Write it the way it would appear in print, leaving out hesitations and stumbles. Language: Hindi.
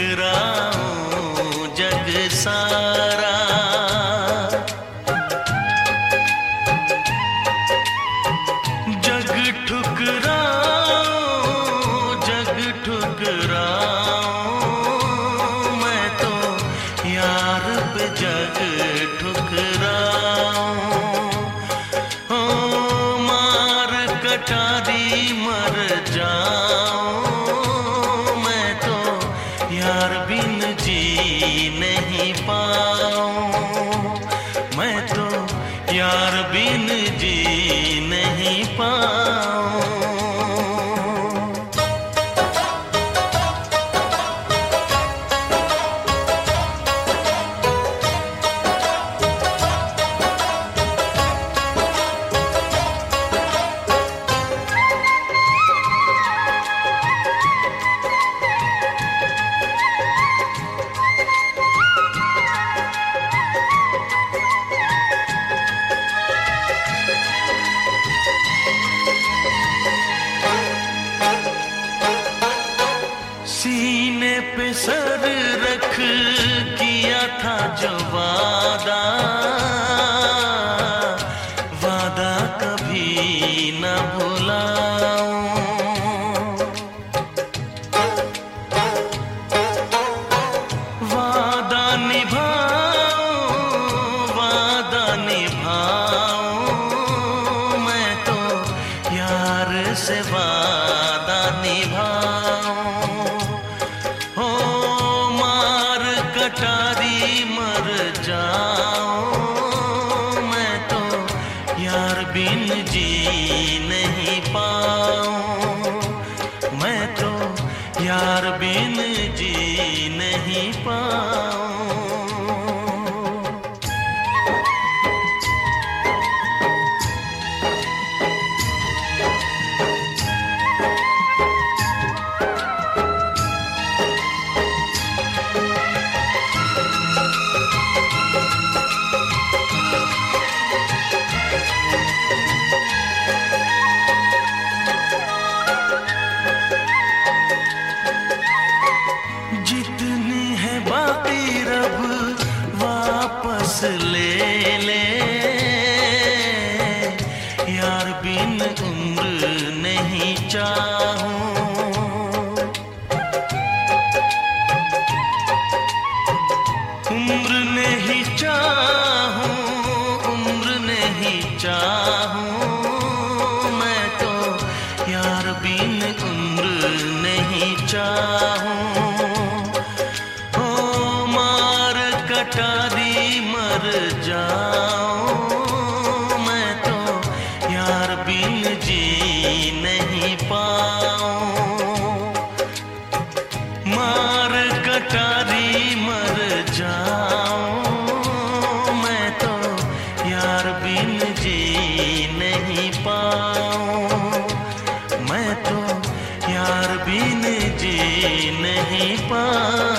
ठुकराऊं जग सारा, जग ठुकराऊं जग ठुकराऊं, मैं तो यार पे जग ठुकराऊं। ओ मार कटारी मर जाऊं, मैं तो यार बिन जी नहीं पाऊं, मैं तो यार बिन जी नहीं पाऊं। सीने पे सर रख किया था जो वादा, वादा कभी न भुलाऊं। वादा निभाऊं वादा निभाऊं, मैं तो यार से वादा निभाऊं। कटारी मर जाऊं, मैं तो यार बिन जी नहीं पाऊं, मैं तो यार बिन जी नहीं पाऊं। जितनी है बाकी रब वापस ले ले, यार बिन उम्र नहीं चाहूं। उम्र नहीं चाहूं उम्र नहीं चाहूं, मैं तो यार बिन उम्र नहीं चाहूं। कटारी मर जाऊं, मैं तो यार बिन जी नहीं पाऊं। मार कटारी मर जाऊं, मैं तो यार बिन जी नहीं पाऊं, मैं तो यार बिन जी नहीं पाऊं।